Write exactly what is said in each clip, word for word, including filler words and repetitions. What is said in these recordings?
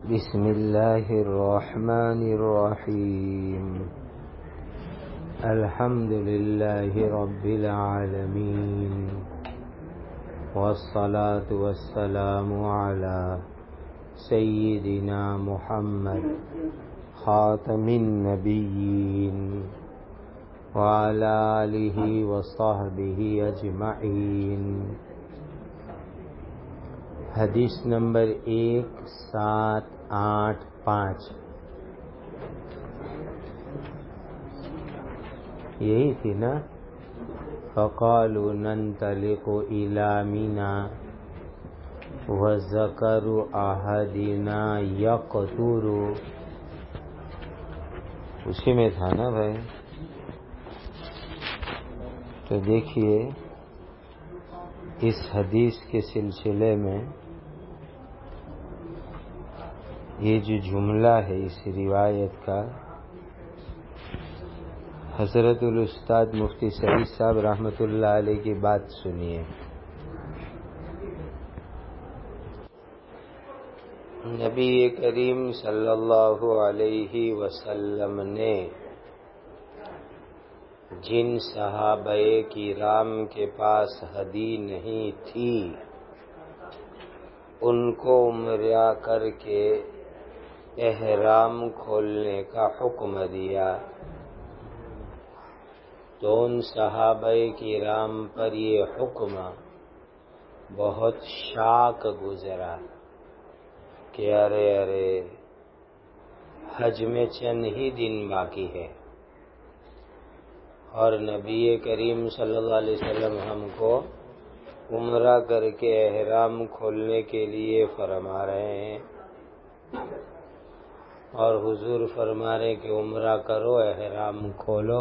بسم الله الرحمن الرحيم الحمد لله رب العالمين والصلاة والسلام على سيدنا محمد خاتم النبيين وعلى آله وصحبه أجمعين. حدیث نمبر ایک سات آٹھ پانچ یہی تھی نا. فقالوا ننطلق إلى منى وذكر أحدنا يقطر. اسی میں تھا نا بھائی. تو دیکھیے اس حدیث کے سلسلے میں یہ جو جملہ ہے اس روایت کا، حضرت الاستاذ مفتی سعید صاحب رحمۃ اللہ علیہ کی بات سنیے. نبی کریم صلی اللہ علیہ وسلم نے جن صحابہ کرام کے پاس ہدی نہیں تھی ان کو عمرہ کر کے احرام کھولنے کا حکم دیا. تو ان صحابہ کرام پر یہ حکم بہت شاق گزرا کہ ارے ارے حج میں چند ہی دن باقی ہے اور نبی کریم صلی اللہ علیہ وسلم ہم کو عمرہ کر کے احرام کھولنے کے لیے فرما رہے ہیں، اور حضور فرما رہے کہ عمرہ کرو احرام کھولو.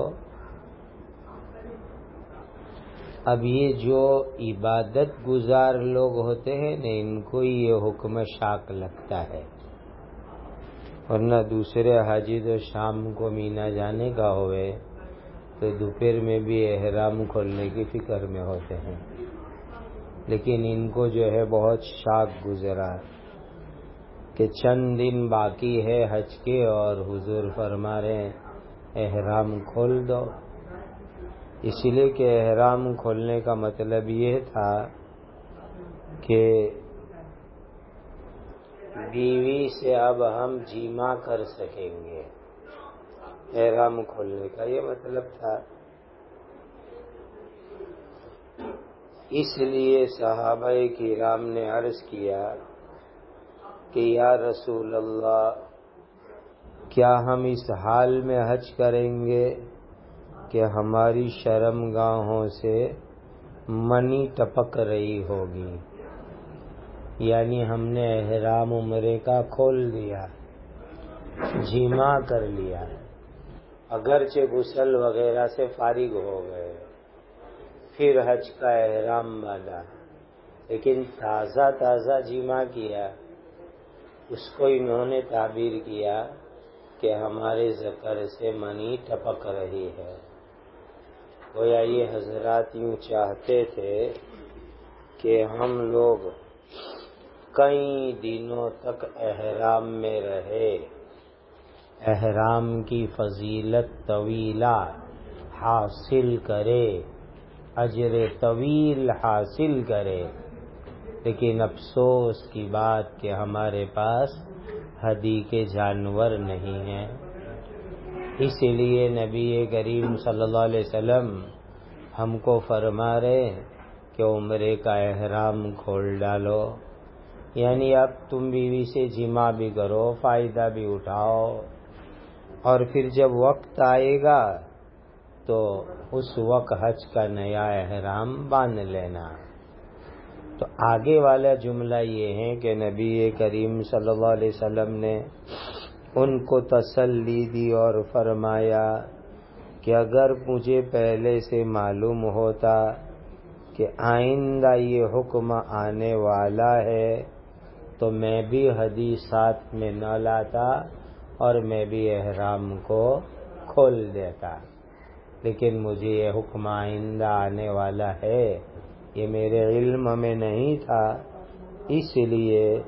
اب یہ جو عبادت گزار لوگ ہوتے ہیں نا، ان کو یہ حکم شاق لگتا ہے، ورنہ دوسرے حاجی تو شام کو مینا جانے کا ہوئے تو دوپہر میں بھی احرام کھولنے کی فکر میں ہوتے ہیں. لیکن ان کو جو ہے بہت شاق گزرا کہ چند دن باقی ہے حج کے اور حضور فرما رہے ہیں احرام کھول دو. اس لیے کہ احرام کھولنے کا مطلب یہ تھا کہ بیوی سے اب ہم جیما کر سکیں گے. احرام کھولنے کا یہ مطلب تھا. اس لیے صحابہ کرام نے عرض کیا کہ یا رسول اللہ، کیا ہم اس حال میں حج کریں گے کہ ہماری شرمگاہوں سے منی ٹپک رہی ہوگی؟ یعنی ہم نے احرام عمرے کا کھول دیا، جیما کر لیا، اگرچہ غسل وغیرہ سے فارغ ہو گئے، پھر حج کا احرام باندھا، لیکن تازہ تازہ جیما کیا. اس کو انہوں نے تعبیر کیا کہ ہمارے ذکر سے منی ٹپک رہی ہے. گویا یہ حضرات یوں چاہتے تھے کہ ہم لوگ کئی دنوں تک احرام میں رہے، احرام کی فضیلت طویلہ حاصل کرے، اجر طویل حاصل کرے. لیکن افسوس کی بات کہ ہمارے پاس ہدی کے جانور نہیں ہیں. اس لیے نبی کریم صلی اللہ علیہ وسلم ہم کو فرما رہے کہ عمرے کا احرام کھول ڈالو. یعنی اب تم بیوی سے جمع بھی کرو، فائدہ بھی اٹھاؤ، اور پھر جب وقت آئے گا تو اس وقت حج کا نیا احرام باندھ لینا. تو آگے والا جملہ یہ ہے کہ نبی کریم صلی اللہ علیہ وسلم نے ان کو تسلی دی اور فرمایا کہ اگر مجھے پہلے سے معلوم ہوتا کہ آئندہ یہ حکم آنے والا ہے تو میں بھی ہدی ساتھ میں نہ لاتا اور میں بھی احرام کو کھول دیتا. لیکن مجھے یہ حکم آئندہ آنے والا ہے، یہ میرے علم میں نہیں تھا، اس لیے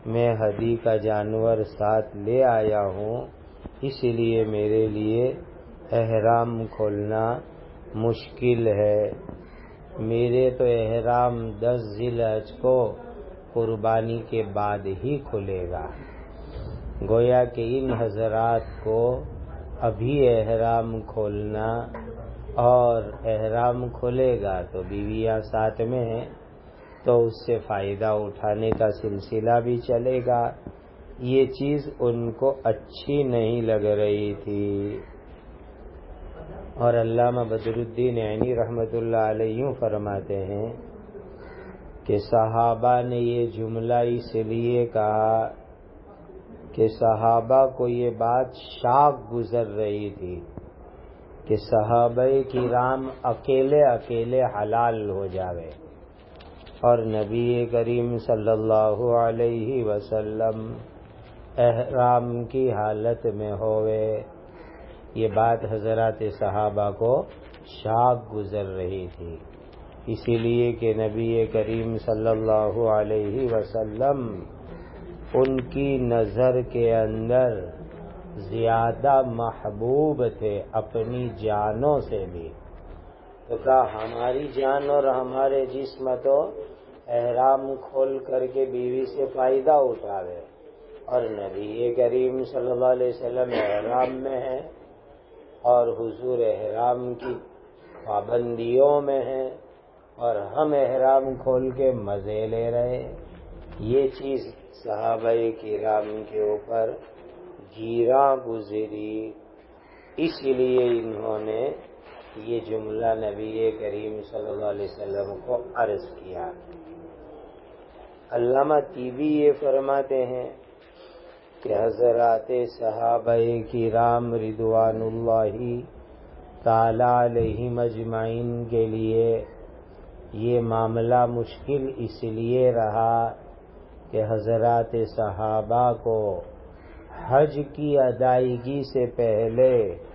میں ہدی کا جانور ساتھ لے آیا ہوں، اس لیے میرے لیے احرام کھولنا مشکل ہے۔ میرے تو احرام دس ذی الحج کو قربانی کے بعد ہی کھلے گا۔ گویا کہ ان حضرات کو ابھی احرام کھولنا اور احرام کھلے گا تو بیویاں ساتھ میں ہیں تو اس سے فائدہ اٹھانے کا سلسلہ بھی چلے گا۔ یہ چیز ان کو اچھی نہیں لگ رہی تھی۔ اور علامہ بدر الدین عینی رحمۃ اللہ علیہ یوں فرماتے ہیں کہ صحابہ نے یہ جملہ اس لیے کہا کہ صحابہ کو یہ بات شاق گزر رہی تھی کہ صحابہ کرام اکیلے اکیلے حلال ہو جاوے اور نبی کریم صلی اللہ علیہ وسلم احرام کی حالت میں ہوئے۔ یہ بات حضرات صحابہ کو شاق گزر رہی تھی، اسی لیے کہ نبی کریم صلی اللہ علیہ وسلم ان کی نظر کے اندر زیادہ محبوب تھے اپنی جانوں سے بھی۔ تو کہا ہماری جان اور ہمارے جسم تو احرام کھول کر کے بیوی سے فائدہ اٹھاوے، اور نبی کریم صلی اللہ علیہ وسلم احرام میں ہیں اور حضور احرام کی پابندیوں میں ہیں اور ہم احرام کھول کے مزے لے رہے۔ یہ چیز صحابہ کرام کے اوپر گیراں گزری، اس لیے انہوں نے یہ جملہ نبی کریم صلی اللہ علیہ وسلم کو عرض کیا۔ علامہ طیبی یہ فرماتے ہیں کہ حضرات صحابہ کرام رضوان اللہ تعالی علیہم اجمعین کے لیے یہ معاملہ مشکل اس لیے رہا کہ حضرات صحابہ کو حج کی ادائیگی سے پہلے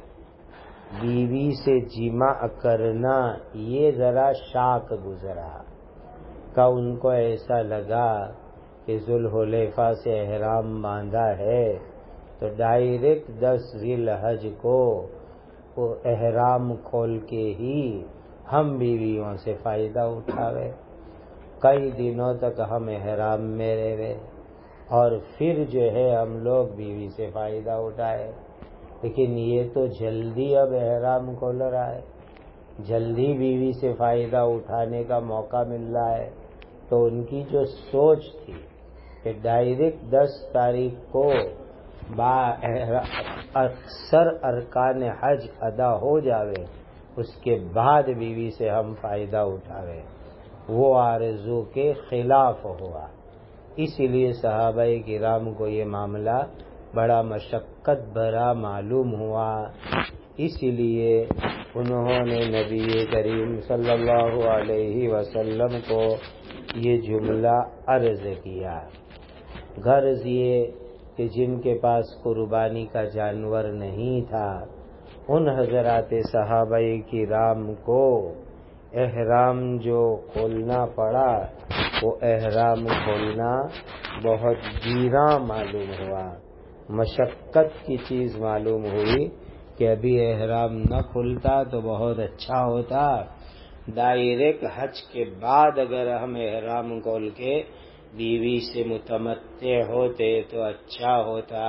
بیوی سے جماع کرنا یہ ذرا شاق گزرا، کہ ان کو ایسا لگا کہ ذوالحلیفہ سے احرام باندھا ہے تو ڈائریکٹ دس ذی الحج کو وہ احرام کھول کے ہی ہم بیویوں سے فائدہ اٹھاوے، کئی دنوں تک ہم احرام میں رہے اور پھر جو ہے ہم لوگ بیوی سے فائدہ اٹھائے۔ لیکن یہ تو جلدی اب احرام کھول رہا ہے، جلدی بیوی سے فائدہ اٹھانے کا موقع مل رہا ہے، تو ان کی جو سوچ تھی کہ ڈائریکٹ دس تاریخ کو با اکثر ارکان حج ادا ہو جاوے اس کے بعد بیوی سے ہم فائدہ اٹھاوے، وہ آرزو کے خلاف ہوا۔ اس لیے صحابہ کرام کو یہ معاملہ بڑا مشقت بھرا معلوم ہوا، اس لیے انہوں نے نبی کریم صلی اللہ علیہ وسلم کو یہ جملہ عرض کیا۔ غرض یہ کہ جن کے پاس قربانی کا جانور نہیں تھا ان حضرات صحابہ کرام کو احرام جو کھولنا پڑا وہ احرام کھولنا بہت گیراں معلوم ہوا، مشقت کی چیز معلوم ہوئی کہ ابھی احرام نہ کھلتا تو بہت اچھا ہوتا، ڈائریکٹ حج کے بعد اگر ہم احرام کھول کے بیوی سے متمتع ہوتے تو اچھا ہوتا۔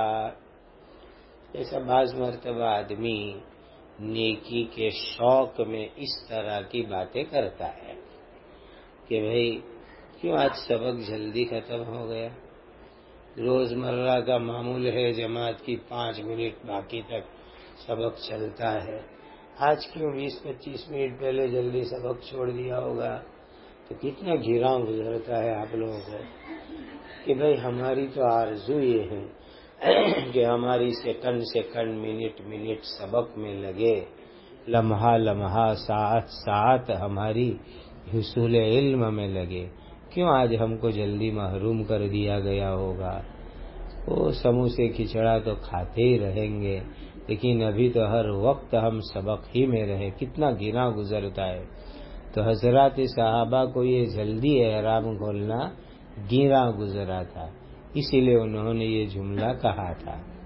ایسا بعض مرتبہ آدمی نیکی کے شوق میں اس طرح کی باتیں کرتا ہے کہ بھئی کیوں آج سبق جلدی ختم ہو گیا، روز مرہ کا معمول ہے جماعت کی پانچ منٹ باقی تک سبق چلتا ہے، آج کیوں بیس پچیس منٹ پہلے جلدی سبق چھوڑ دیا ہوگا۔ تو کتنا گراں گزرتا ہے آپ لوگوں کو کہ بھئی ہماری تو آرزو یہ ہے کہ ہماری سیکنڈ سیکنڈ منٹ منٹ سبق میں لگے، لمحہ لمحہ ساعت ساعت ہماری حصول علم میں لگے، کیوں آج ہم کو جلدی محروم کر دیا گیا ہوگا۔ وہ سموسے کھچڑا تو کھاتے ہی رہیں گے لیکن ابھی تو ہر وقت ہم سبق ہی میں رہے، کتنا گراں گزرتا ہے۔ تو حضرات صحابہ کو یہ جلدی احرام کھولنا گراں گزرا تھا، اسی لیے انہوں نے یہ جملہ کہا تھا